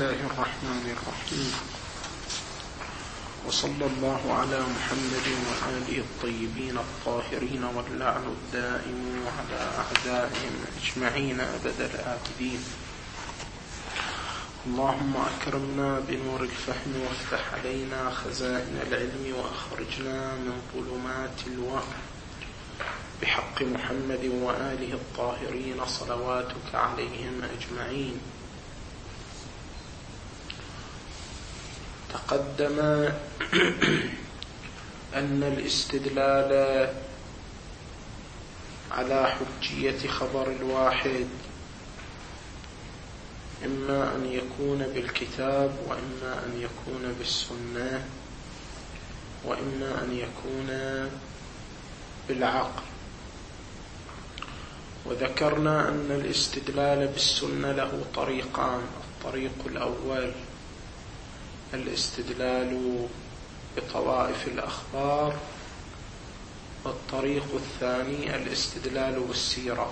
الله الرحمن الرحيم، وصلى الله على محمد وآله الطيبين الطاهرين واللعن الدائم على أعدائهم أجمعين أبد الآبدين. اللهم أكرمنا بنور الفهم وافتح علينا خزائن العلم وأخرجنا من ظلمات الوهم بحق محمد وآله الطاهرين صلواتك عليهم أجمعين. تقدم أن الاستدلال على حجية خبر الواحد إما أن يكون بالكتاب وإما أن يكون بالسنة وإما أن يكون بالعقل. وذكرنا أن الاستدلال بالسنة له طريقان: الطريق الأول الاستدلال بطوائف الأخبار، والطريق الثاني الاستدلال بالسيرة،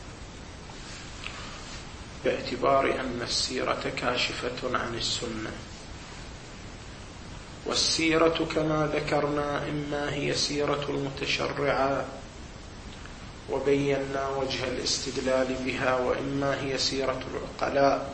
باعتبار أن السيرة كاشفة عن السنة. والسيرة كما ذكرنا إما هي سيرة المتشرعة وبينا وجه الاستدلال بها، وإما هي سيرة العقلاء.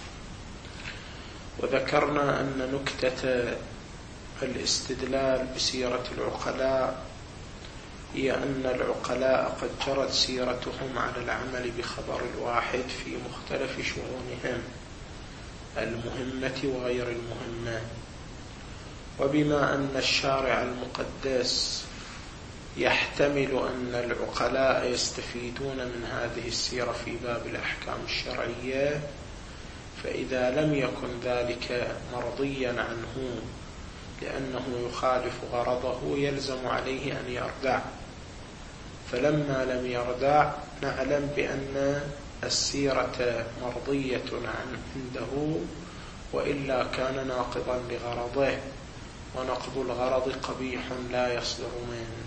وذكرنا أن نكتة الاستدلال بسيرة العقلاء هي أن العقلاء قد جرت سيرتهم على العمل بخبر الواحد في مختلف شؤونهم المهمة وغير المهمة. وبما أن الشارع المقدس يحتمل أن العقلاء يستفيدون من هذه السيرة في باب الأحكام الشرعية، فإذا لم يكن ذلك مرضيا عنه لأنه يخالف غرضه يلزم عليه أن يردع. فلما لم يردع نعلم بأن السيرة مرضية عنده، وإلا كان ناقضا لغرضه، ونقض الغرض قبيح لا يصدر منه.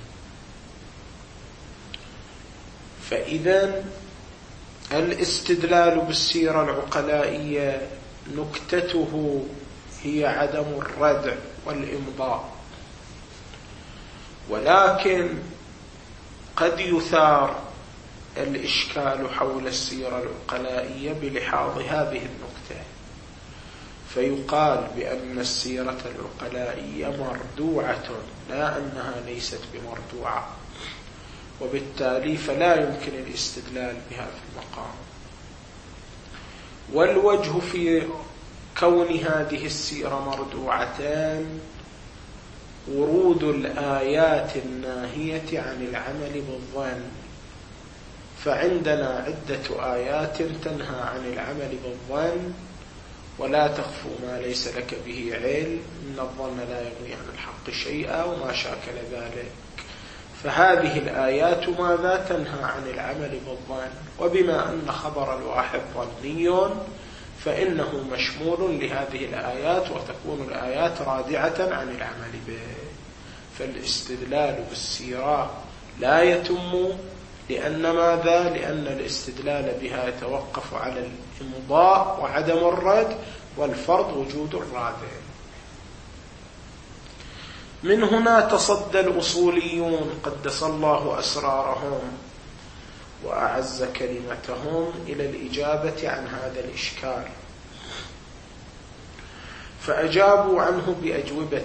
فإذا الاستدلال بالسيرة العقلائية نكتته هي عدم الردع والإمضاء، ولكن قد يثار الإشكال حول السيرة العقلائية بلحاظ هذه النكتة، فيقال بأن السيرة العقلائية مردوعة، لا أنها ليست بمردوعة، وبالتالي فلا يمكن الاستدلال بها في المقام. والوجه في كون هذه السيرة مردوعتان ورود الآيات الناهية عن العمل بالظن. فعندنا عدة آيات تنهى عن العمل بالظن: ولا تخف ما ليس لك به علم، إن الظن لا يغني عن الحق شيئا، وما شاكل ذلك. فهذه الآيات ماذا؟ تنهى عن العمل بالظن. وبما أن خبر الواحد ظني فإنه مشمول لهذه الآيات، وتكون الآيات رادعة عن العمل به. فالاستدلال بالسيرة لا يتم، لأن ماذا؟ لأن الاستدلال بها يتوقف على الإمضاء وعدم الرد، والفرض وجود الرادع. من هنا تصدى الأصوليون قدس الله أسرارهم وأعز كلمتهم إلى الإجابة عن هذا الإشكال، فأجابوا عنه بأجوبة.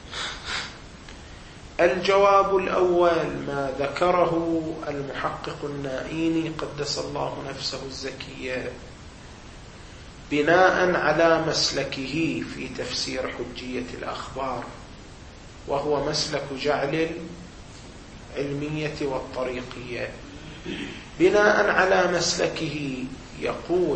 الجواب الأول ما ذكره المحقق النائيني قدس الله نفسه الزكية بناء على مسلكه في تفسير حجية الأخبار، وهو مسلك جعل العلمية والطريقية. بناء على مسلكه يقول: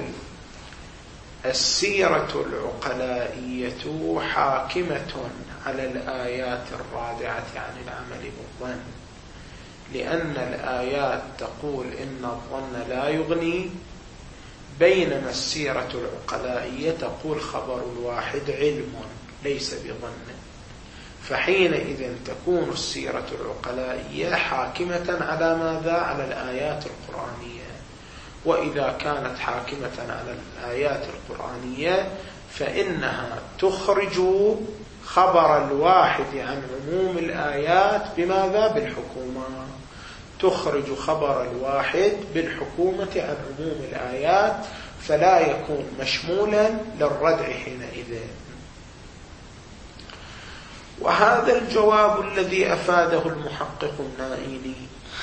السيرة العقلائية حاكمة على الآيات الرادعة عن العمل بالظن، لأن الآيات تقول إن الظن لا يغني، بينما السيرة العقلائية تقول خبر الواحد علم ليس بظن. فحينئذ تكون السيرة العقلائية حاكمة على ماذا؟ على الآيات القرآنية. وإذا كانت حاكمة على الآيات القرآنية فإنها تخرج خبر الواحد عن عموم الآيات بماذا؟ بالحكومة. تخرج خبر الواحد بالحكومة عن عموم الآيات، فلا يكون مشمولا للردع حينئذ. وهذا الجواب الذي أفاده المحقق النائلي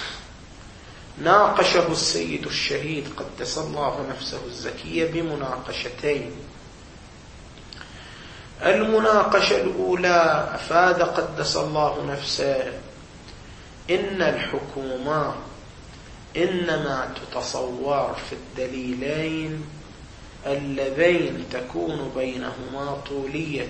ناقشه السيد الشهيد قدس الله نفسه الزكية بمناقشتين. المناقشة الأولى أفاد قدس الله نفسه إن الحكومة إنما تتصور في الدليلين اللذين تكون بينهما طولية،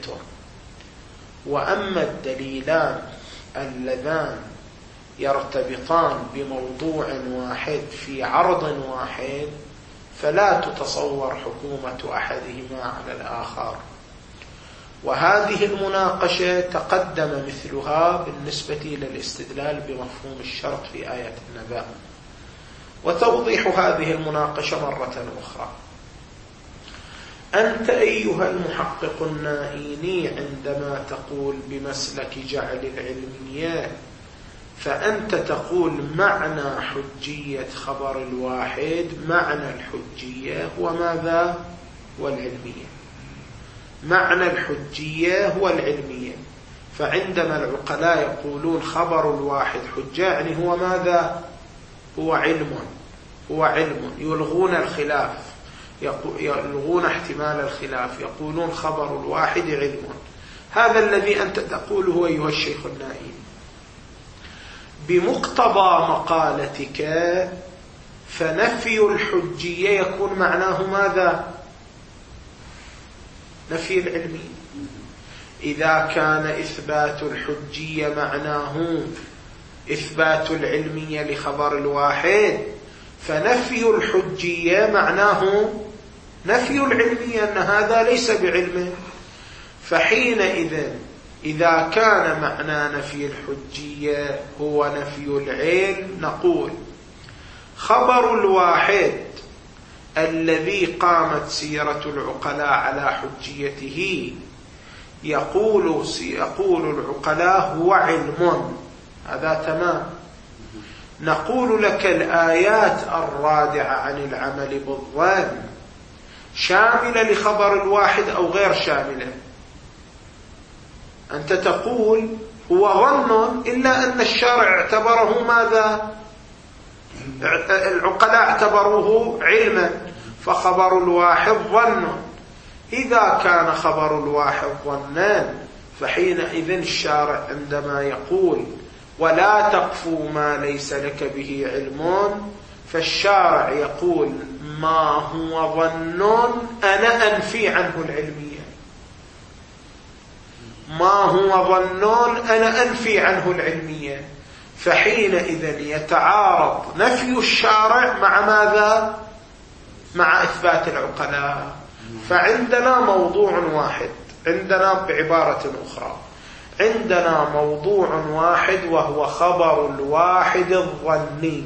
وأما الدليلان اللذان يرتبطان بموضوع واحد في عرض واحد فلا تتصور حكومة أحدهما على الآخر. وهذه المناقشة تقدم مثلها بالنسبة إلى الاستدلال بمفهوم الشرط في آية النبأ. وتوضيح هذه المناقشة مرة أخرى: أنت أيها المحقق النائيني عندما تقول بمسلك جعل العلمية، فأنت تقول معنى حجية خبر الواحد، معنى الحجية هو ماذا؟ والعلمية. معنى الحجية هو العلمية. فعندما العقلاء يقولون خبر الواحد حجة يعني هو ماذا؟ هو علم، هو علم. يلغون الخلاف، يلغون احتمال الخلاف، يقولون خبر الواحد علم. هذا الذي أنت تقوله أيها الشيخ النائم. بمقتضى مقالتك فنفي الحجية يكون معناه ماذا؟ نفي العلمية. إذا كان إثبات الحجية معناه إثبات العلمية لخبر الواحد، فنفي الحجية معناه نفي العلمية، أن هذا ليس بعلم. فحينئذ إذا كان معنى نفي الحجية هو نفي العلم، نقول خبر الواحد الذي قامت سيرة العقلاء على حجيته يقول العقلاء هو علم، هذا تمام. نقول لك الآيات الرادعة عن العمل بالظن شاملة لخبر الواحد أو غير شاملة؟ أنت تقول هو ظن، إلا أن الشارع اعتبره ماذا؟ العقلاء اعتبروه علما، فخبر الواحد ظن. إذا كان خبر الواحد ظنا فحينئذ الشارع عندما يقول ولا تقفوا ما ليس لك به علم، فالشارع يقول ما هو ظن أنا أنفي عنه العلمية، ما هو ظن أنا أنفي عنه العلمية. فحينئذ يتعارض نفي الشارع مع ماذا؟ مع إثبات العقلاء. فعندنا موضوع واحد، عندنا بعبارة أخرى عندنا موضوع واحد وهو خبر الواحد الظني.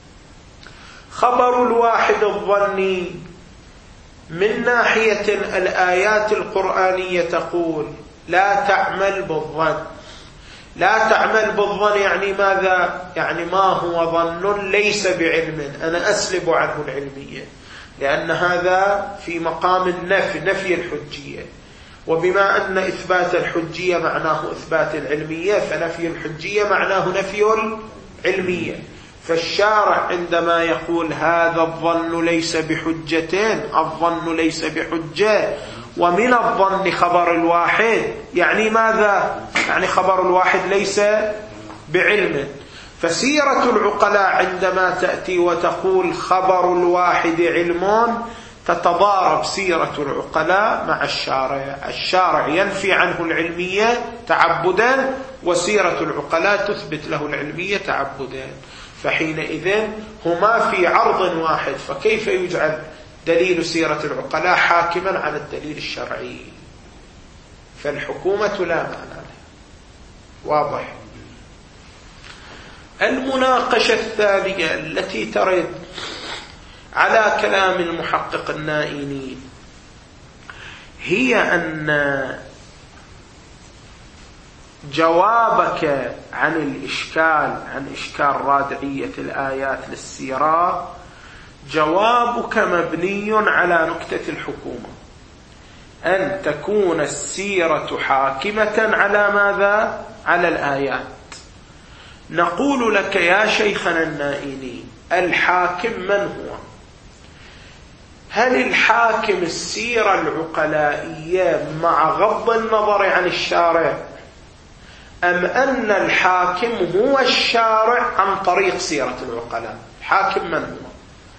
خبر الواحد الظني من ناحية الآيات القرآنية تقول لا تعمل بالظن. لا تعمل بالظن يعني ماذا؟ يعني ما هو ظن ليس بعلم، أنا أسلب عنه العلمية، لأن هذا في مقام النفي، نفي الحجية. وبما أن إثبات الحجية معناه إثبات العلمية، فنفي الحجية معناه نفي العلمية. فالشارع عندما يقول هذا الظن ليس بحجتين، الظن ليس بحجة، ومن الظن خبر الواحد، يعني ماذا؟ يعني خبر الواحد ليس بعلم. فسيرة العقلاء عندما تأتي وتقول خبر الواحد علم تتضارب سيرة العقلاء مع الشارع. الشارع ينفي عنه العلمية تعبدا، وسيرة العقلاء تثبت له العلمية تعبدا. فحينئذ هما في عرض واحد، فكيف يجعل دليل سيرة العقلاء حاكما على الدليل الشرعي؟ فالحكومة لا معنى لها. واضح؟ المناقشة الثانية التي ترد على كلام المحقق النائيني هي أن جوابك عن الإشكال، عن إشكال رادعية الآيات للسيرة، جوابك مبني على نكتة الحكومة، أن تكون السيرة حاكمة على ماذا؟ على الآيات. نقول لك يا شيخنا النائني، الحاكم من هو؟ هل الحاكم السيرة العقلائية مع غض النظر عن الشارع، أم أن الحاكم هو الشارع عن طريق سيرة العقلاء؟ الحاكم من هو؟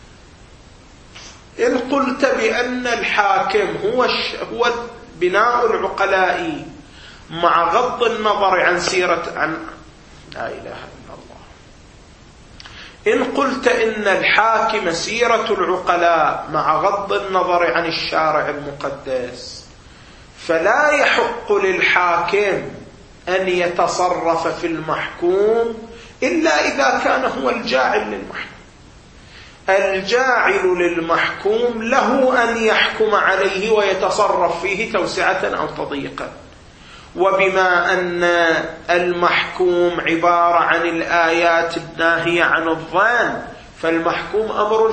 إن قلت بأن الحاكم هو بناء العقلاء مع غض النظر عن لا إله إلا الله. إن قلت إن الحاكم سيرة العقلاء مع غض النظر عن الشارع المقدس، فلا يحق للحاكم أن يتصرف في المحكوم إلا إذا كان هو الجاعل للمحكوم. الجاعل للمحكوم له أن يحكم عليه ويتصرف فيه توسعة أو تضييقا. وبما أن المحكوم عبارة عن الآيات الناهية عن الظن، فالمحكوم أمر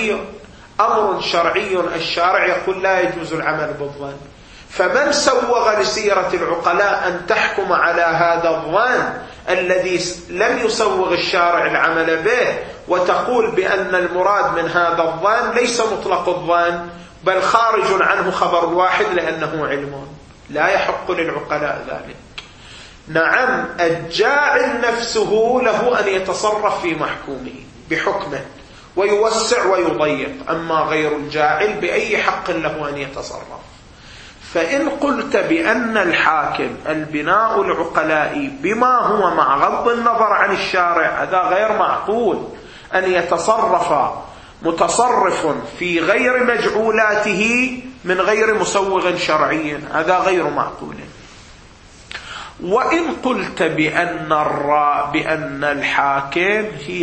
شرعي الشارع يقول لا يجوز العمل بالظن. فمن سوغ لسيرة العقلاء أن تحكم على هذا الظن الذي لم يسوغ الشارع العمل به، وتقول بأن المراد من هذا الظن ليس مطلق الظن بل خارج عنه خبر واحد لأنه علم، لا يحق للعقلاء ذلك. نعم، الجاعل نفسه له أن يتصرف في محكومه بحكمه ويوسع ويضيق، أما غير الجاعل بأي حق له أن يتصرف. فإن قلت بأن الحاكم البناء العقلائي بما هو مع غض النظر عن الشارع، هذا غير معقول أن يتصرف متصرف في غير مجعولاته من غير مسوغ شرعي، هذا غير معقول. وإن قلت بأن الحاكم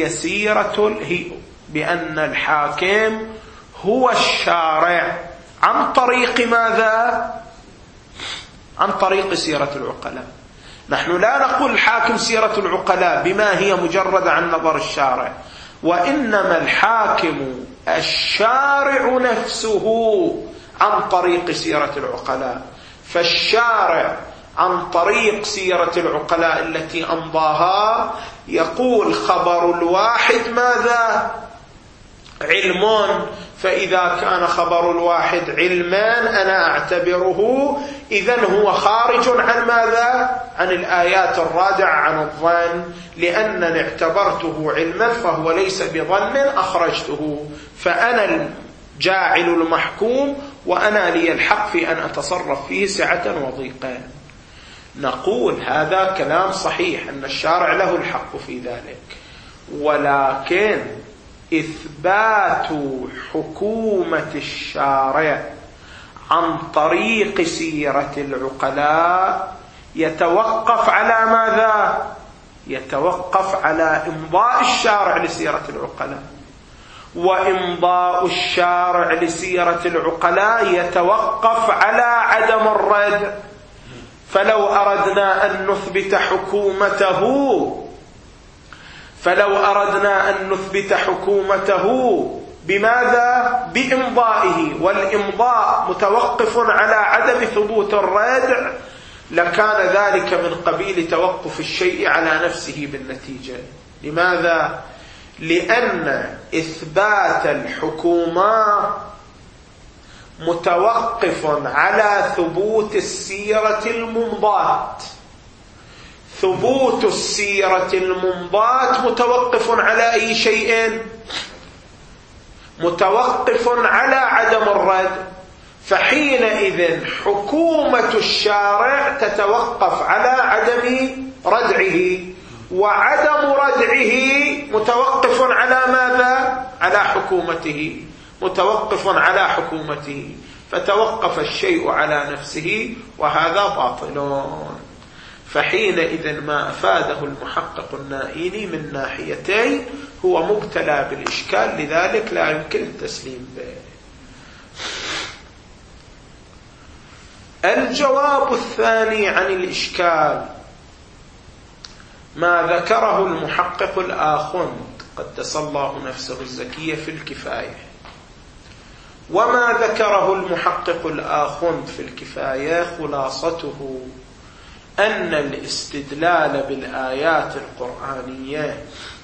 بأن الحاكم هو الشارع عن طريق ماذا؟ عن طريق سيرة العقلاء. نحن لا نقول الحاكم سيرة العقلاء بما هي مجرد عن نظر الشارع، وإنما الحاكم الشارع نفسه عن طريق سيرة العقلاء. فالشارع عن طريق سيرة العقلاء التي أمضاها يقول خبر الواحد ماذا؟ علم. فإذا كان خبر الواحد علمان أنا أعتبره إذن هو خارج عن ماذا؟ عن الآيات الرادعة عن الظن، لأنني اعتبرته علما فهو ليس بظن أخرجته، فأنا الجاعل المحكوم وأنا لي الحق في أن أتصرف فيه سعة وضيقا. نقول هذا كلام صحيح أن الشارع له الحق في ذلك، ولكن إثبات حكومة الشارع عن طريق سيرة العقلاء يتوقف على ماذا؟ يتوقف على إمضاء الشارع لسيرة العقلاء، وإمضاء الشارع لسيرة العقلاء يتوقف على عدم الرد. فلو أردنا أن نثبت حكومته بماذا؟ بإمضائه، والإمضاء متوقف على عدم ثبوت الردع، لكان ذلك من قبيل توقف الشيء على نفسه بالنتيجة. لماذا؟ لأن إثبات الحكومة متوقف على ثبوت السيرة الممضاة. ثبوت السيرة الممضاة متوقف على أي شيء؟ متوقف على عدم الرد. فحينئذ حكومة الشارع تتوقف على عدم ردعه، وعدم ردعه متوقف على ماذا؟ على حكومته، متوقف على حكومته، فتوقف الشيء على نفسه، وهذا باطل. فحينئذ ما أفاده المحقق النائيني من ناحيتين هو مبتلى بالإشكال، لذلك لا يمكن التسليم به. الجواب الثاني عن الإشكال ما ذكره المحقق الآخوند قدس الله نفسه الزكية في الكفاية. وما ذكره المحقق الآخوند في الكفاية خلاصته أن الاستدلال بالآيات القرآنية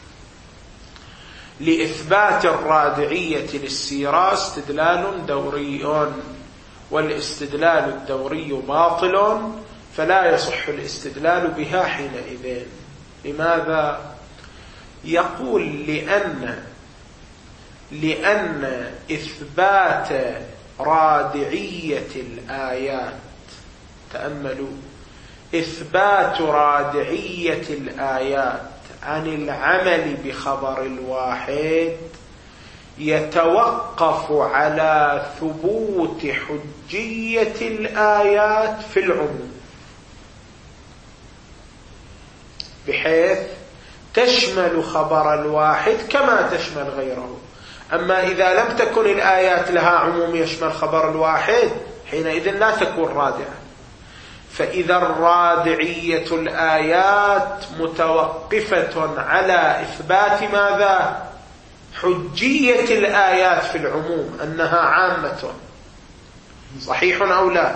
لإثبات الرادعية للسيرة استدلال دوري، والاستدلال الدوري باطل، فلا يصح الاستدلال بها حينئذ. لماذا؟ يقول لأن إثبات رادعية الآيات، تأملوا، إثبات رادعية الآيات عن العمل بخبر الواحد يتوقف على ثبوت حجية الآيات في العموم، بحيث تشمل خبر الواحد كما تشمل غيره. أما إذا لم تكن الآيات لها عموم يشمل خبر الواحد حينئذ لا تكون رادعة. فإذا الرادعية الآيات متوقفة على إثبات ماذا؟ حجية الآيات في العموم، أنها عامة، صحيح أو لا؟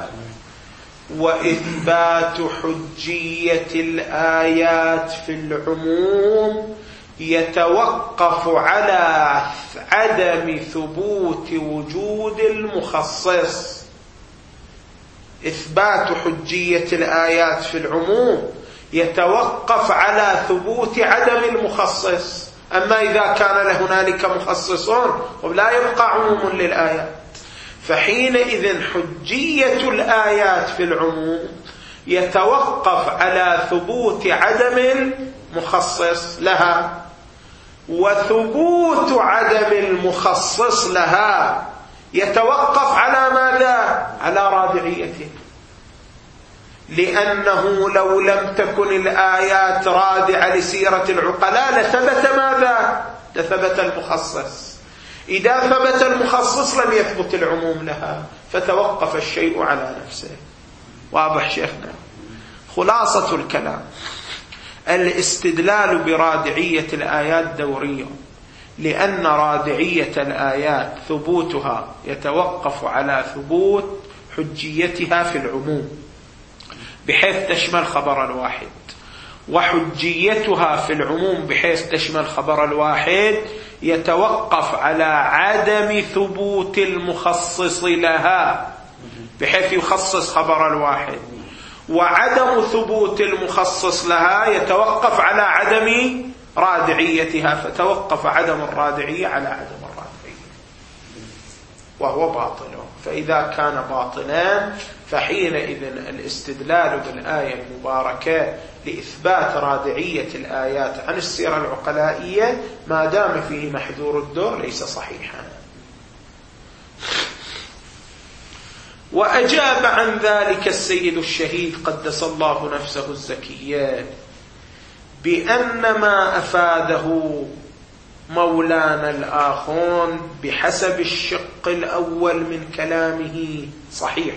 وإثبات حجية الآيات في العموم يتوقف على عدم ثبوت وجود المخصص. إثبات حجية الآيات في العموم يتوقف على ثبوت عدم المخصص. أما إذا كان هنالك مخصصون لا يبقى عموم للآيات، فحينئذ حجية الآيات في العموم يتوقف على ثبوت عدم المخصص لها، وثبوت عدم المخصص لها يتوقف على ماذا؟ على رادعيته. لأنه لو لم تكن الآيات رادعة لسيرة العقلاء لثبت ماذا؟ لثبت المخصص. إذا ثبت المخصص لم يثبت العموم لها، فتوقف الشيء على نفسه. واضح شيخنا؟ خلاصة الكلام: الاستدلال برادعية الآيات دوري، لأن رادعية الآيات ثبوتها يتوقف على ثبوت حجيتها في العموم بحيث تشمل خبر الواحد، وحجيتها في العموم بحيث تشمل خبر الواحد يتوقف على عدم ثبوت المخصص لها بحيث يخصص خبر الواحد، وعدم ثبوت المخصص لها يتوقف على عدم رادعيتها، فتوقف عدم الرادعية على عدم الرادعية، وهو باطل. فإذا كان باطلا فحينئذ الاستدلال بالآية المباركة لإثبات رادعية الآيات عن السيرة العقلائية ما دام فيه محذور الدور ليس صحيحا. وأجاب عن ذلك السيد الشهيد قدس الله نفسه الزكية بأن ما أفاده مولانا الآخون بحسب الشق الأول من كلامه صحيح،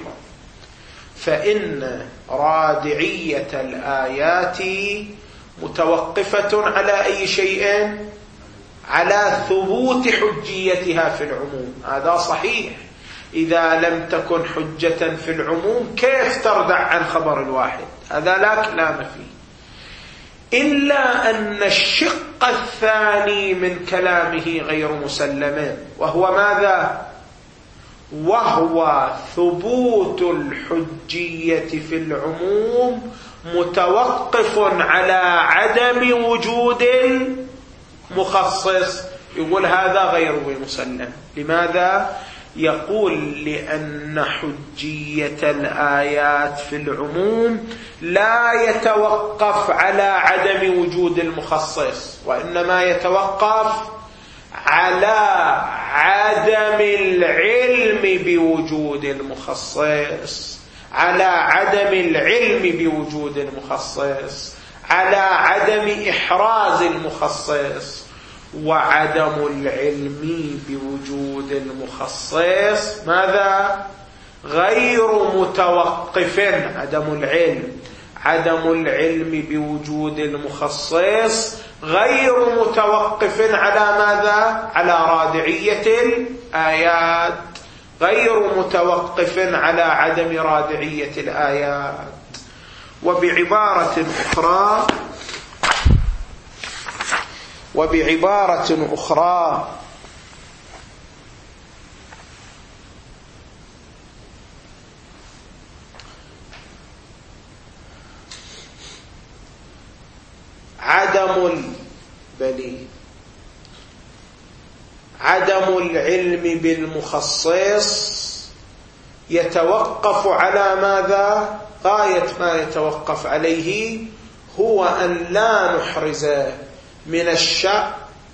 فإن رادعية الآيات متوقفة على أي شيء؟ على ثبوت حجيتها في العموم. هذا صحيح. إذا لم تكن حجة في العموم كيف تردع عن خبر الواحد؟ هذا لا كلام فيه، إلا أن الشق الثاني من كلامه غير مسلم، وهو ماذا؟ وهو ثبوت الحجية في العموم متوقف على عدم وجود المخصص. يقول هذا غير مسلم. لماذا؟ يقول لأن حجية الآيات في العموم لا يتوقف على عدم وجود المخصص، وإنما يتوقف على عدم العلم بوجود المخصص، على عدم العلم بوجود المخصص، على عدم إحراز المخصص. وعدم العلم بوجود المخصص ماذا؟ غير متوقف. عدم العلم بوجود المخصص غير متوقف على ماذا؟ على رادعية الآيات، غير متوقف على عدم رادعية الآيات. وبعبارة أخرى عدم العلم بالمخصص يتوقف على ماذا؟ غاية ما يتوقف عليه هو أن لا نحرز من الشأن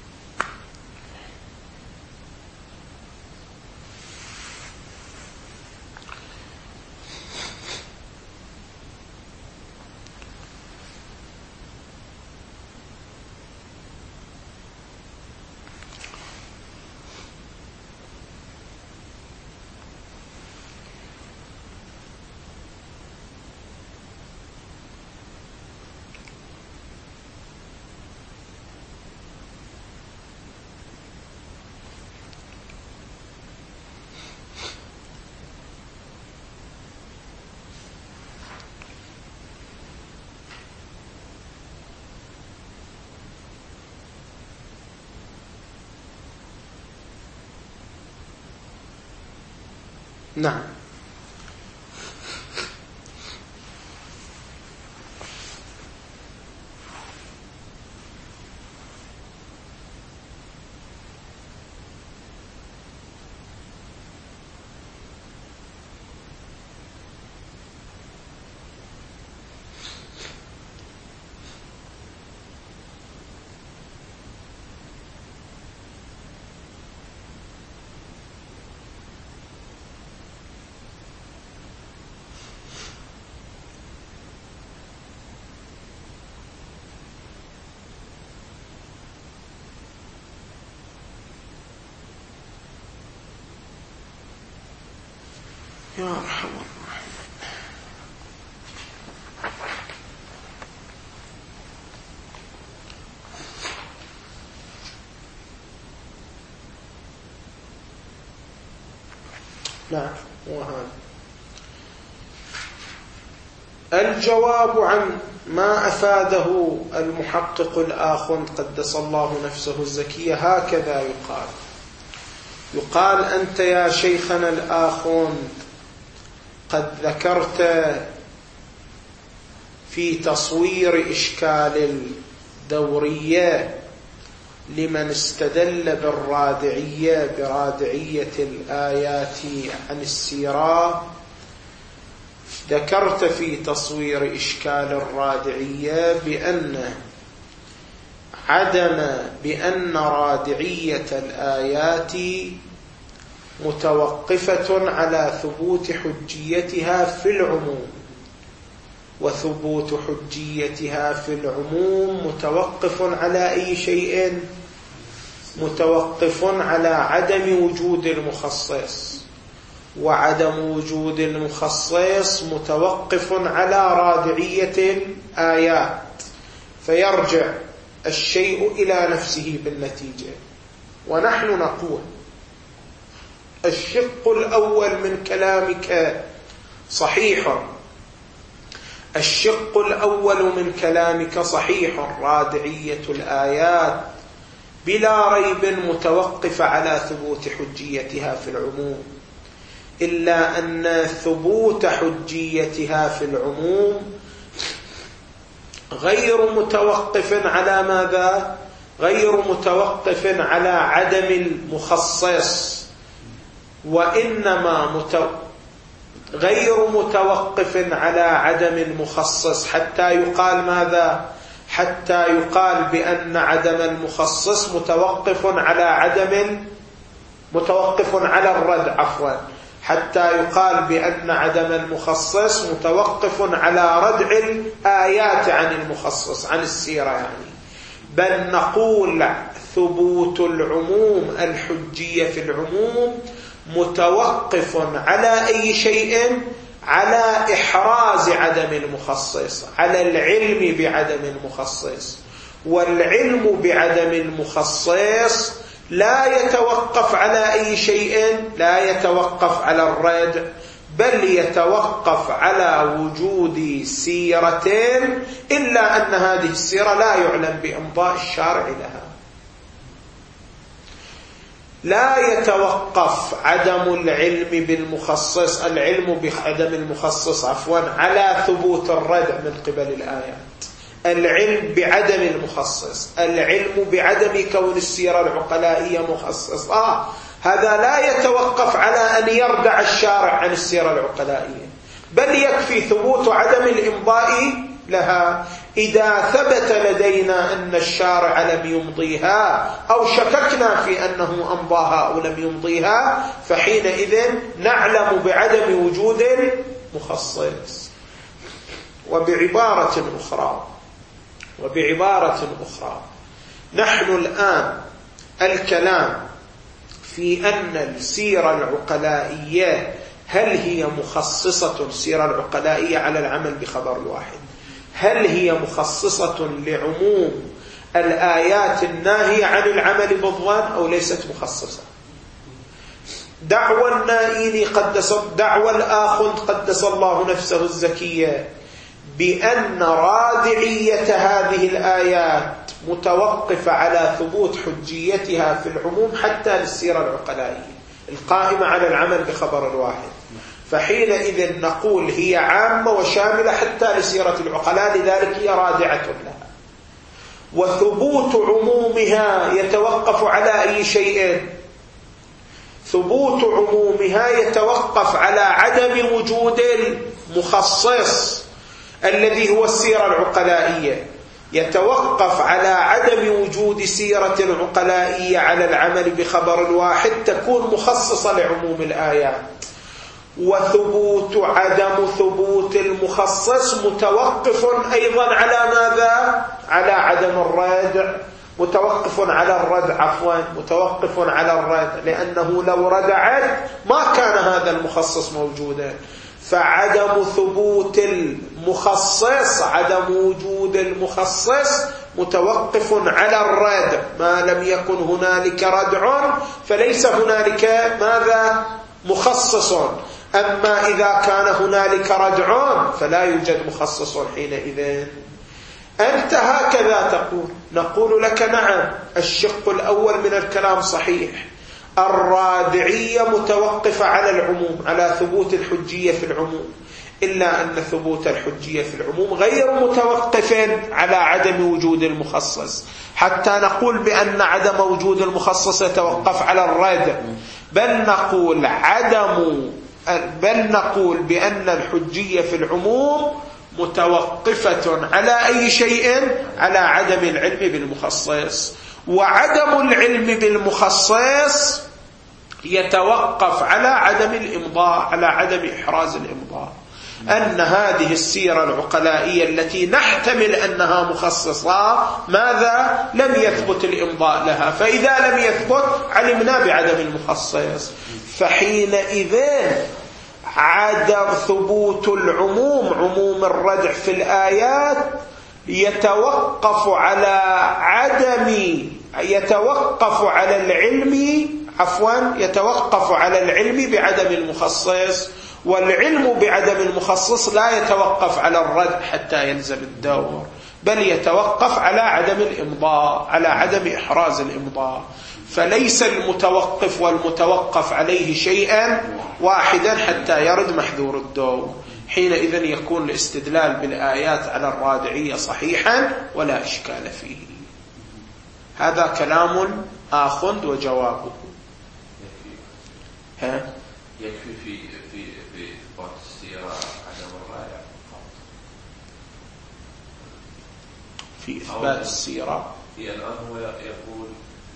نعم. يا أرحم الراحمين. نعم. وهذا الجواب عن ما أفاده المحقق الآخر قدس الله نفسه الزكية هكذا يقال أنت يا شيخنا الآخر قد ذكرت في تصوير إشكال الدورية لمن استدل برادعية الآيات عن السيرة، ذكرت في تصوير إشكال الرادعية بأن رادعية الآيات متوقفة على ثبوت حجيتها في العموم، وثبوت حجيتها في العموم متوقف على أي شيء؟ متوقف على عدم وجود المخصص، وعدم وجود المخصص متوقف على رادعية الآيات، فيرجع الشيء إلى نفسه بالنتيجة. ونحن نقول الشق الأول من كلامك صحيح، الشق الأول من كلامك صحيح، رادعية الآيات بلا ريب متوقفة على ثبوت حجيتها في العموم، إلا أن ثبوت حجيتها في العموم غير متوقف على ماذا؟ غير متوقف على عدم المخصص، وإنما غير متوقف على عدم المخصص حتى يقال ماذا؟ حتى يقال بأن عدم المخصص متوقف على الرد، حتى يقال بأن عدم المخصص متوقف على ردع الآيات عن المخصص، عن السيرة يعني. بل نقول ثبوت العموم، الحجية في العموم متوقف على أي شيء؟ على إحراز عدم المخصص، على العلم بعدم المخصص. والعلم بعدم المخصص لا يتوقف على أي شيء، لا يتوقف على الرد، بل يتوقف على وجود سيرة، إلا أن هذه السيرة لا يعلم بإمضاء الشارع لها. لا يتوقف عدم العلم بالمخصص، العلم بعدم المخصص على ثبوت الردع من قبل الآيات. العلم بعدم المخصص، العلم بعدم كون السيرة العقلائية مخصصة، هذا لا يتوقف على أن يردع الشارع عن السيرة العقلائية، بل يكفي ثبوت عدم الإمضاء لها. إذا ثبت لدينا أن الشارع لم يمضيها أو شككنا في أنه أمضاها أو لم يمضيها، فحينئذ نعلم بعدم وجود المخصص. وبعبارة أخرى نحن الآن الكلام في أن السيرة العقلائية هل هي مخصصة، السيرة العقلائية على العمل بخبر الواحد، هل هي مخصصة لعموم الآيات الناهية عن العمل بالظن أو ليست مخصصة؟ دعوى النائين دعوى الآخذ قدس الله نفسه الزكية بأن رادعية هذه الآيات متوقفة على ثبوت حجيتها في العموم حتى للسيرة العقلائية القائمة على العمل بخبر الواحد، فحينئذ نقول هي عامة وشاملة حتى لسيرة العقلاء، لذلك هي رادعة لها. وثبوت عمومها يتوقف على أي شيء؟ ثبوت عمومها يتوقف على عدم وجود المخصص الذي هو السيرة العقلائية، يتوقف على عدم وجود سيرة العقلائية على العمل بخبر الواحد تكون مخصصة لعموم الآيات. عدم ثبوت المخصص متوقف أيضا على ماذا؟ على عدم الردع، متوقف على الردع لأنه لو ردعت ما كان هذا المخصص موجودا. فعدم ثبوت المخصص، عدم وجود المخصص متوقف على الردع، ما لم يكن هنالك ردع فليس هنالك ماذا؟ مخصص. أما إذا كان هنالك ردع فلا يوجد مخصص حينئذ. أنت هكذا نقول لك نعم، الشق الأول من الكلام صحيح، الرادعية متوقفة على العموم، على ثبوت الحجية في العموم، إلا أن ثبوت الحجية في العموم غير متوقف على عدم وجود المخصص، حتى نقول بأن عدم وجود المخصص يتوقف على الردع، بل نقول بأن الحجية في العموم متوقفة على أي شيء؟ على عدم العلم بالمخصص. وعدم العلم بالمخصص يتوقف على عدم الإمضاء، على عدم إحراز الإمضاء. أن هذه السيرة العقلائية التي نحتمل أنها مخصصة ماذا؟ لم يثبت الإمضاء لها، فإذا لم يثبت علمنا بعدم المخصص، فحينئذ عدم ثبوت العموم، عموم الردع في الآيات يتوقف على العلم بعدم المخصص. والعلم بعدم المخصص لا يتوقف على الرد حتى ينزل الدور، بل يتوقف على عدم الإمضاء، على عدم إحراز الإمضاء. فليس المتوقف والمتوقف عليه شيئا واحدا حتى يرد محذور الدور. حينئذ يكون الاستدلال بالآيات على الرادعية صحيحا ولا إشكال فيه. هذا كلام آخذ وجوابه. يكفي في إثبات السيرة عدم الرادع في إثبات السيرة. الآن هو يقول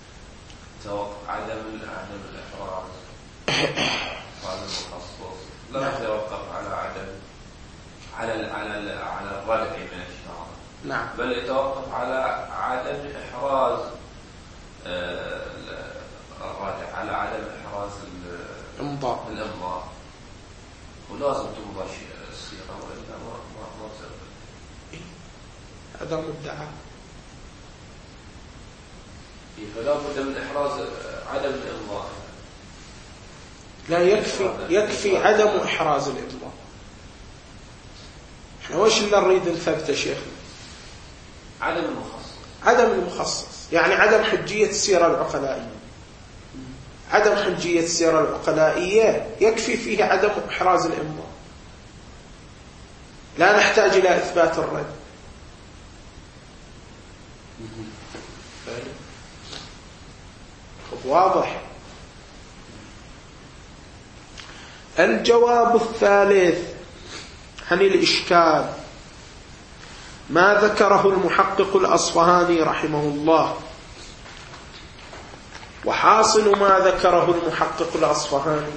عدم الإحراز عن المخصص لا يتوقف على الردع من الشرع، نعم، بل يتوقف على عدم إحراز الردع، على عدم إحراز هذا مدعى. فلا بد من إحراز عدم الإمضاء. لا يكفي عدم إحراز الإمضاء. احنا وش اللي نريد نثبته شيخنا؟ عدم المخصص، يعني عدم حجية السيرة العقلائية. عدم حجية السيرة العقلائية يكفي فيه عدم إحراز الإمضاء، لا نحتاج إلى إثبات الرد. واضح. الجواب الثالث عن الإشكال ما ذكره المحقق الأصفهاني رحمه الله. وحاصل ما ذكره المحقق الأصفهاني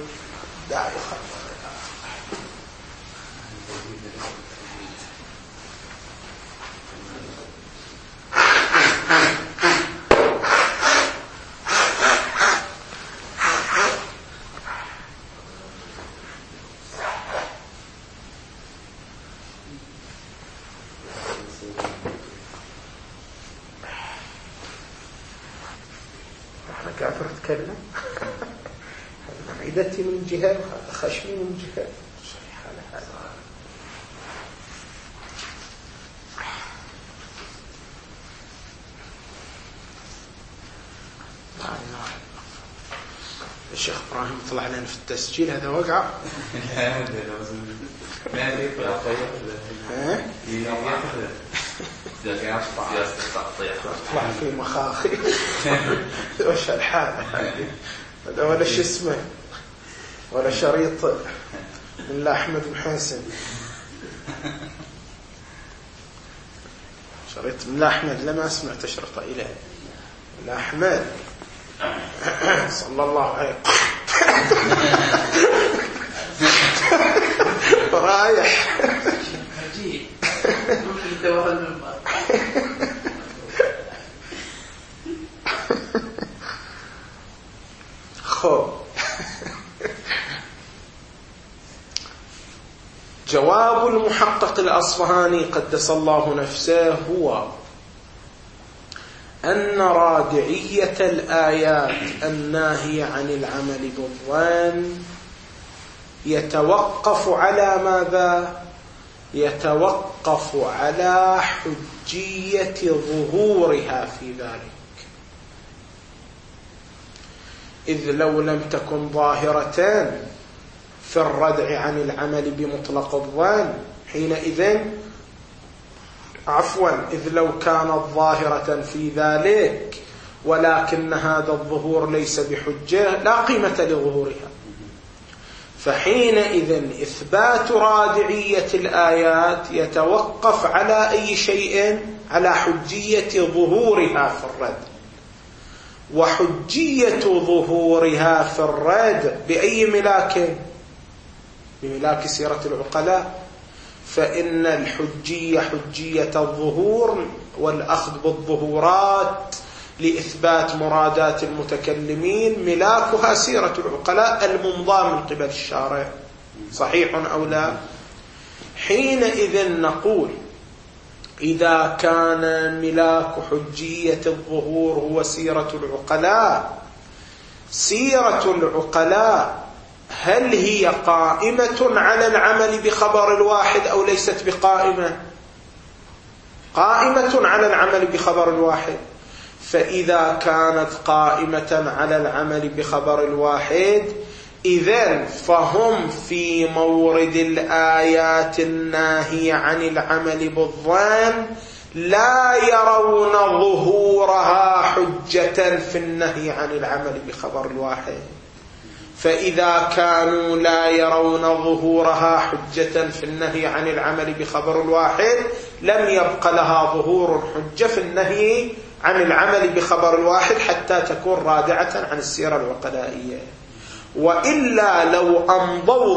كافر تكلم معدتي من جهة خشمي من جهة الشيخ إبراهيم طلع لنا في التسجيل هذا وقع. طلع في مخاخي وش الحال هذا ولا شو اسمه ولا شريط من أحمد محسن، شريط من أحمد لما سمعت شرطه إليه من أحمد صلى الله عليه رايح عجيب ممكن تدور المنبر. خب جواب المحقق الأصفهاني قدس الله نفسه هو أن رادعية الآيات الناهية عن العمل بالظن يتوقف على ماذا؟ يتوقف على حجية ظهورها في ذلك، إذ لو لم تكن ظاهرة في الردع عن العمل بمطلق الظن حينئذ إذ لو كانت ظاهرة في ذلك ولكن هذا الظهور ليس بحجة لا قيمة لظهورها، فحينئذ إثبات رادعية الآيات يتوقف على أي شيء؟ على حجية ظهورها في الرد. وحجية ظهورها في الرد بأي ملاك؟ بملاك سيرة العقلاء، فإن الحجية حجية الظهور والأخذ بالظهورات لإثبات مرادات المتكلمين ملاكها سيرة العقلاء الممضى من قبل الشارع، صحيح أو لا؟ حينئذ نقول إذا كان ملاك حجية الظهور هو سيرة العقلاء، سيرة العقلاء هل هي قائمة على العمل بخبر الواحد أو ليست بقائمة؟ قائمة على العمل بخبر الواحد. فإذا كانت قائمة على العمل بخبر الواحد إذن فهم في مورد الآيات الناهية عن العمل بالظن لا يرون ظهورها حجة في النهي عن العمل بخبر الواحد. فإذا كانوا لا يرون ظهورها حجة في النهي عن العمل بخبر الواحد لم يبق لها ظهور حجة في النهي عن العمل بخبر الواحد حتى تكون رادعة عن السيرة العقلائية. وإلا لو أمضوا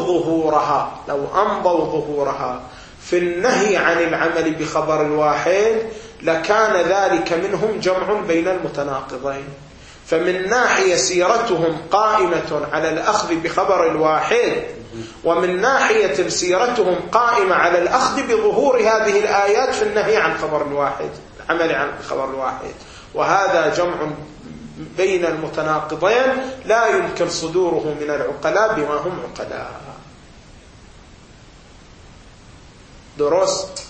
ظهورها في النهي عن العمل بخبر الواحد لكان ذلك منهم جمع بين المتناقضين. فمن ناحية سيرتهم قائمة على الأخذ بخبر الواحد، ومن ناحية سيرتهم قائمة على الأخذ بظهور هذه الآيات في النهي عن خبر الواحد، العمل عن خبر الواحد. وهذا جمع بين المتناقضين لا يمكن صدوره من العقلاء بما هم عقلاء. درست؟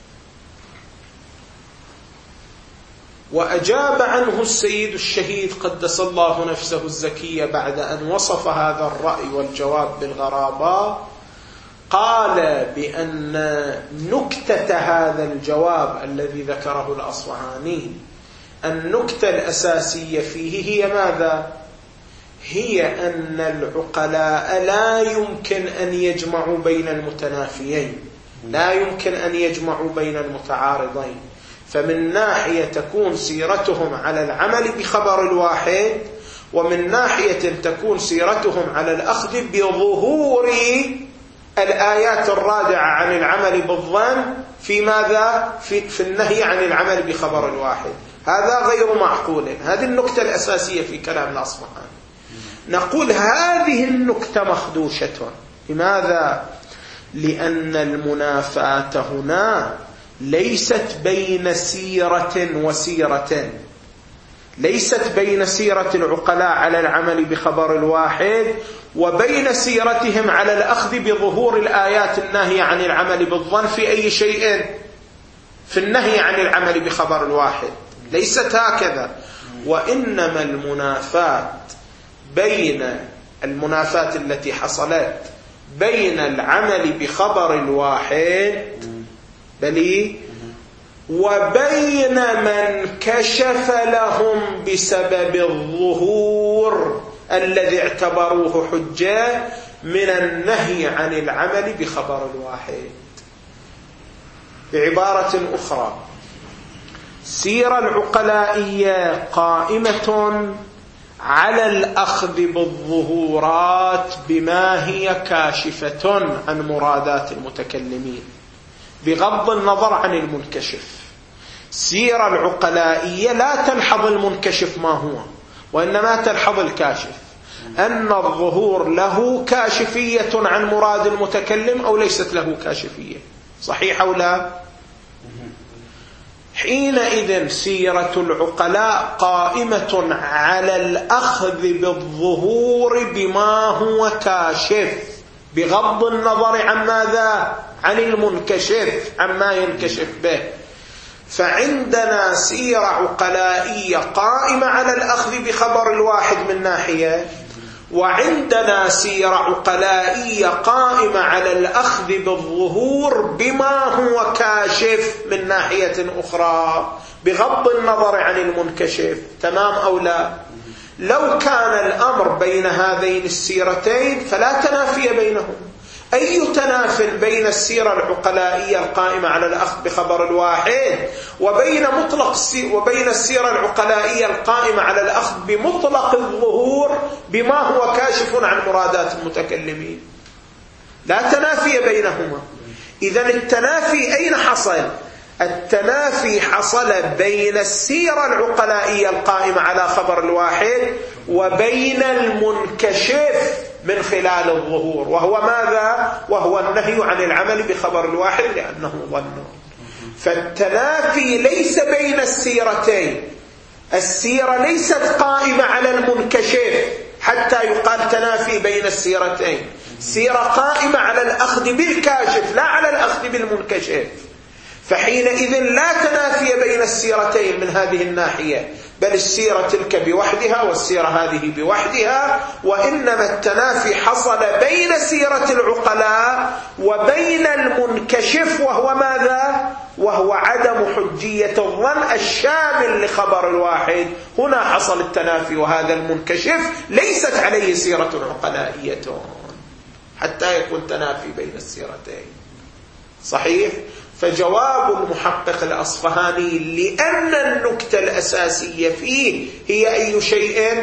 وأجاب عنه السيد الشهيد قدس الله نفسه الزكية بعد أن وصف هذا الرأي والجواب بالغرابة، قال بأن نكتة هذا الجواب الذي ذكره الأصفهاني، النكتة الأساسية فيه هي ماذا؟ هي أن العقلاء لا يمكن أن يجمعوا بين المتنافيين، لا يمكن أن يجمعوا بين المتعارضين. فمن ناحية تكون سيرتهم على العمل بخبر الواحد، ومن ناحية تكون سيرتهم على الأخذ بظهور الآيات الرادعة عن العمل بالظن في ماذا؟ في النهي عن العمل بخبر الواحد. هذا غير معقول. هذه النكتة الأساسية في كلام الأصفهاني. نقول هذه النكتة مخدوشة. لماذا؟ لأن المنافاة هنا ليست بين سيرة وسيرة، ليست بين سيرة العقلاء على العمل بخبر الواحد وبين سيرتهم على الأخذ بظهور الآيات الناهية عن العمل بالظن في أي شيء، في النهي عن العمل بخبر الواحد. ليست هكذا. وإنما المنافاة التي حصلت بين العمل بخبر الواحد وبين من كشف لهم بسبب الظهور الذي اعتبروه حجة من النهي عن العمل بخبر الواحد. بعبارة أخرى، سيرة العقلائية قائمة على الأخذ بالظهورات بما هي كاشفة عن مرادات المتكلمين بغض النظر عن المنكشف. سيرة العقلائية لا تلحظ المنكشف ما هو، وإنما تلحظ الكاشف، أن الظهور له كاشفية عن مراد المتكلم أو ليست له كاشفية. صحيح أو لا؟ حينئذ سيرة العقلاء قائمة على الأخذ بالظهور بما هو كاشف بغض النظر عن ماذا؟ عن المنكشف، عما ينكشف به. فعندنا سيرة عقلائية قائمة على الأخذ بخبر الواحد من ناحية، وعندنا سيرة عقلائية قائمة على الأخذ بالظهور بما هو كاشف من ناحية أخرى بغض النظر عن المنكشف. تمام أو لا؟ لو كان الأمر بين هذين السيرتين فلا تنافي بينهم. أي تناف بين السيرة العقلائية القائمة على الأخذ بخبر الواحد وبين السيرة العقلائية القائمة على الأخذ بمطلق الظهور بما هو كاشف عن مرادات المتكلمين؟ لا تنافي بينهما. إذن التنافي أين حصل؟ التنافي حصل بين السيرة العقلائية القائمة على خبر الواحد وبين المنكشف من خلال الظهور، وهو ماذا؟ وهو النهي عن العمل بخبر الواحد لأنه ظن. فالتنافي ليس بين السيرتين. السيرة ليست قائمة على المنكشف حتى يقال تنافي بين السيرتين. سيرة قائمة على الأخذ بالكاشف لا على الأخذ بالمنكشف. فحينئذ لا تنافي بين السيرتين من هذه الناحية، بل السيرة تلك بوحدها والسيرة هذه بوحدها. وإنما التنافي حصل بين سيرة العقلاء وبين المنكشف، وهو ماذا؟ وهو عدم حجية الظن الشامل لخبر الواحد. هنا حصل التنافي، وهذا المنكشف ليست عليه سيرة عقلائية حتى يكون تنافي بين السيرتين. صحيح؟ فجواب المحقق الأصفهاني لأن النكتة الأساسية فيه هي أي شيء؟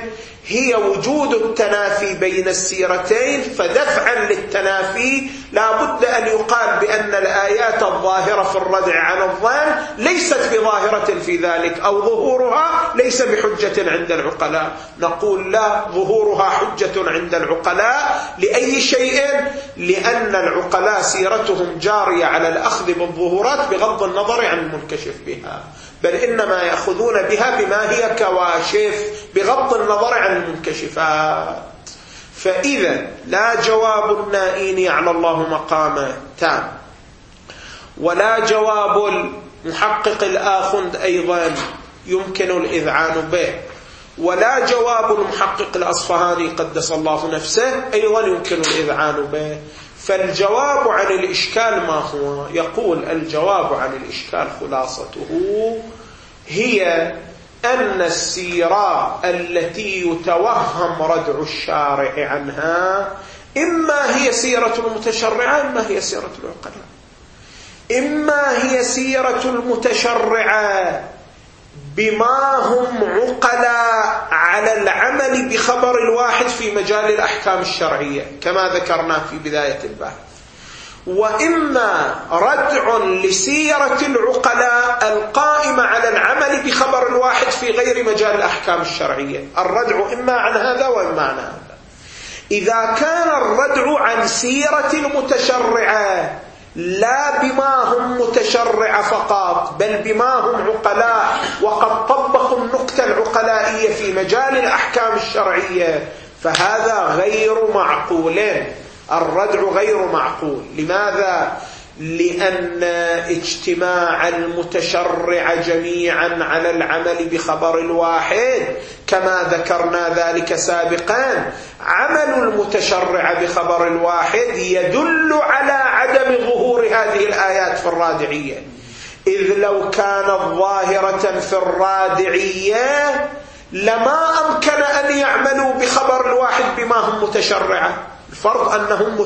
هي وجود التنافي بين السيرتين، فدفعا للتنافي لا بد أن يقال بأن الآيات الظاهرة في الردع عن الظن ليست بظاهرة في ذلك، أو ظهورها ليس بحجة عند العقلاء. نقول لا، ظهورها حجة عند العقلاء. لأي شيء؟ لأن العقلاء سيرتهم جارية على الأخذ بالظهورات بغض النظر عن المنكشف بها، بل إنما يأخذون بها بما هي كواشف بغض النظر عن المنكشفات. فإذا لا جواب النائين على الله مقامه تام، ولا جواب المحقق الآخند أيضا يمكن الإذعان به، ولا جواب المحقق الأصفهاني قدس الله نفسه أيضا يمكن الإذعان به. فالجواب عن الإشكال ما هو؟ يقول الجواب عن الإشكال خلاصته هي أن السيرة التي يتوهم ردع الشارع عنها إما هي سيرة المتشرعة إما هي سيرة العقلاء. إما هي سيرة المتشرعة بما هم عقلاء على العمل بخبر الواحد في مجال الأحكام الشرعية كما ذكرنا في بداية البحث، وإما ردع لسيرة العقلاء القائمة على العمل بخبر الواحد في غير مجال الأحكام الشرعية. الردع إما عن هذا وإما عن هذا. إذا كان الردع عن سيرة المتشرعة لا بما هم متشرع فقط بل بما هم عقلاء وقد طبقوا النكتة العقلائية في مجال الأحكام الشرعية، فهذا غير معقول. الردع غير معقول. لماذا؟ لأن اجتماع المتشرع جميعا على العمل بخبر الواحد كما ذكرنا ذلك سابقا، عمل المتشرع بخبر الواحد يدل على عدم ظهور هذه الآيات في الرادعية، إذ لو كانت ظاهرة في الرادعية لما أمكن أن يعملوا بخبر الواحد بما هم متشرعة. الفرض أنهم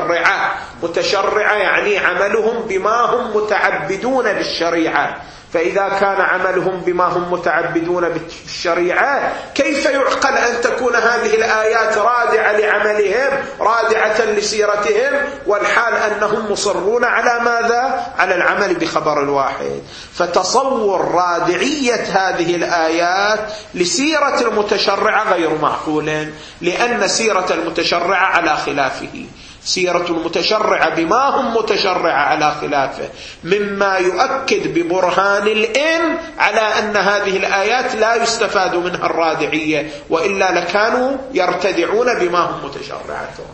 متشرعة يعني عملهم بما هم متعبدون بالشريعة، فإذا كان عملهم بما هم متعبدون بالشريعة كيف يعقل أن تكون هذه الآيات رادعة لعملهم رادعة لسيرتهم والحال أنهم مصرون على ماذا؟ على العمل بخبر الواحد. فتصور رادعية هذه الآيات لسيرة المتشرعة غير معقول، لأن سيرة المتشرعة على خلافه، سيرة المتشرعة بما هم متشرعة على خلافه، مما يؤكد ببرهان الإن على أن هذه الآيات لا يستفاد منها الرادعية، وإلا لكانوا يرتدعون بما هم متشرعتهم.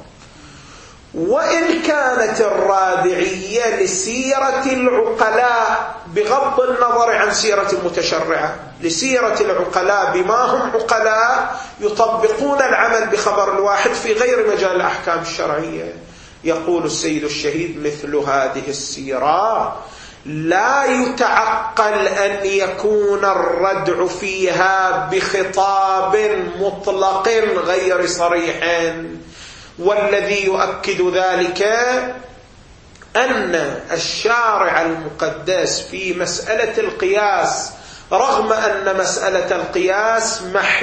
وإن كانت الرادعية لسيرة العقلاء بغض النظر عن سيرة المتشرعة، لسيرة العقلاء بما هم عقلاء يطبقون العمل بخبر الواحد في غير مجال الأحكام الشرعية، يقول السيد الشهيد مثل هذه السيرة لا يتعقل أن يكون الردع فيها بخطاب مطلق غير صريح. والذي يؤكد ذلك أن الشارع المقدس في مسألة القياس، رغم أن مسألة القياس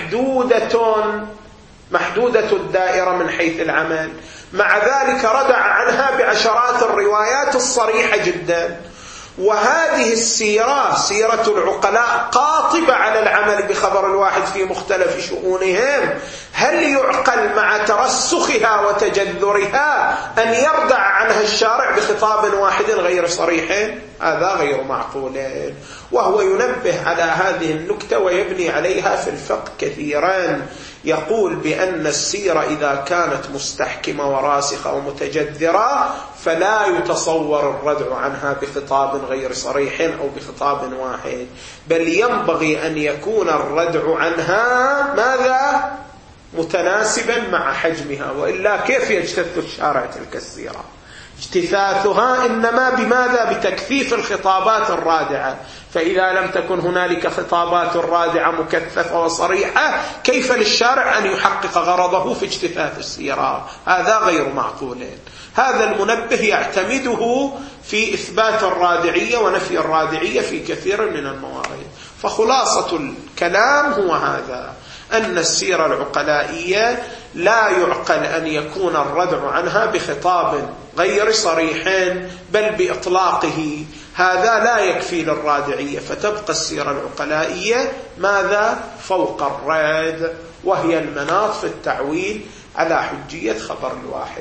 محدودة الدائرة من حيث العمل، مع ذلك ردع عنها بعشرات الروايات الصريحة جدا. وهذه السيرة سيرة العقلاء قاطبة على العمل بخبر الواحد في مختلف شؤونهم، هل يعقل مع ترسخها وتجذرها أن يردع عنها الشارع بخطاب واحد غير صريح؟ هذا غير معقول. وهو ينبه على هذه النكتة ويبني عليها في الفقه كثيرا، يقول بأن السيرة إذا كانت مستحكمة وراسخة ومتجذرة فلا يتصور الردع عنها بخطاب غير صريح أو بخطاب واحد، بل ينبغي أن يكون الردع عنها ماذا؟ متناسبا مع حجمها، وإلا كيف يجتث الشارع تلك السيرة؟ اجتثاثها إنما بماذا؟ بتكثيف الخطابات الرادعة، فإذا لم تكن هنالك خطابات رادعة مكثفة وصريحة كيف للشارع أن يحقق غرضه في اجتثاث السيرة؟ هذا غير معقول. هذا المنبه يعتمده في إثبات الرادعية ونفي الرادعية في كثير من الموارد. فخلاصة الكلام هو هذا، أن السيرة العقلائية لا يعقل أن يكون الردع عنها بخطاب غير صريح بل بإطلاقه، هذا لا يكفي للرادعية، فتبقى السيرة العقلائية ماذا؟ فوق الرد، وهي المناط في التعويل على حجية خبر الواحد.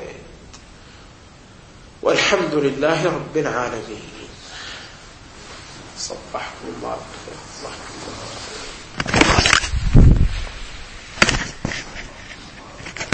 والحمد لله رب العالمين. صبحكم الله بخير.